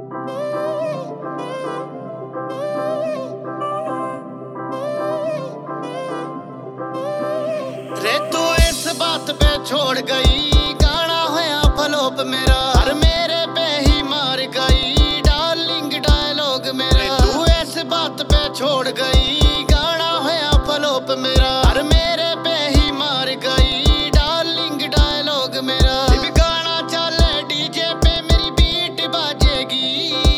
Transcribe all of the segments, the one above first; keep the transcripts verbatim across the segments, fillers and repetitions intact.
रे तू इस बात पे छोड़ गई, गाना होया फ्लॉप मेरा, और मेरे पे ही मार गई डार्लिंग डायलॉग मेरा। तू इस बात पे छोड़ गई, गाना होया फ्लॉप मेरा, और मेरे पे ही मार गई डार्लिंग डायलॉग मेरा। अब गाना चले डीजे पे मेरी बीट बाजेगी,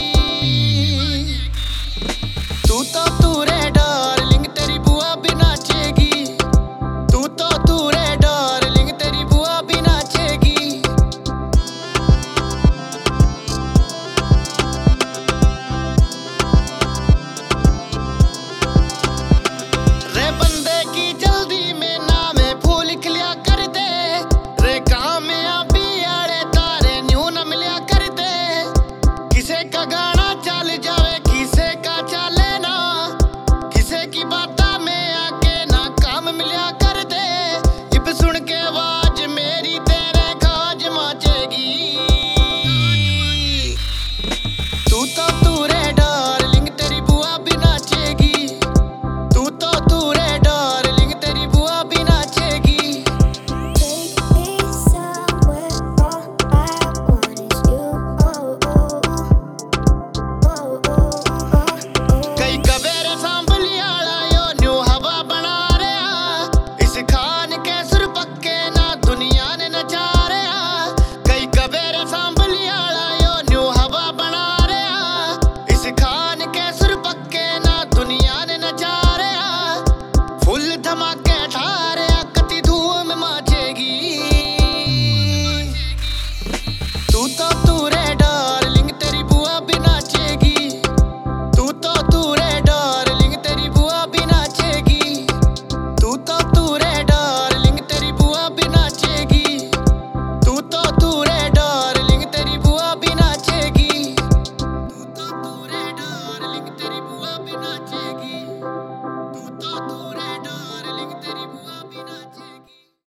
तू तो तू रे डार्लिंग तेरी बुआ भी नाचेगी, तू तो तू रे डार्लिंग तेरी बुआ भी नाचेगी। रे बंदे की जल्दी में नाम फूल लिख लिया कर दे, रे कामयाबी आड़े तारे न्यू न मिलिया कर दे। किसे का गाना चल जावे किसे का चले ना, किसे की बाता में आके ना काम मिलिया कर दे। इब सुन के आवाज मेरी तेरे खाज माचेगी, तू तो तू रे डार्लिंग तेरी बुआ भी नाचेगी, तू तो तू रे डार्लिंग तेरी बुआ भी नाचेगी। Take me somewhere, all I want is you. Oh, oh, oh, oh, oh. कई कबेरे सांभली आला यो न्यू हवा बना रहा, इस खान के सुर पक्के ना दुनिया ने नचा रहा। कई कबेरे सांभली आला यो न्यू हवा बना रहा, इस खान के सुर पक्के ना दुनिया ने नचा रहा। फुल धमाके ठारे कति धूम माचेगी, तू तो तू रे डार्लिंग तेरी बुआ भी नाचेगी, तू तो तू रे डार्लिंग तेरी बुआ भी नाचेगी, तू तो तू रे डार्लिंग तेरी बुआ भी नाचेगी, तू तो तू रे डार्लिंग तेरी बुआ भी नाचेगी, तू तो तू रे डार्लिंग तेरी बुआ भी नाचेगी।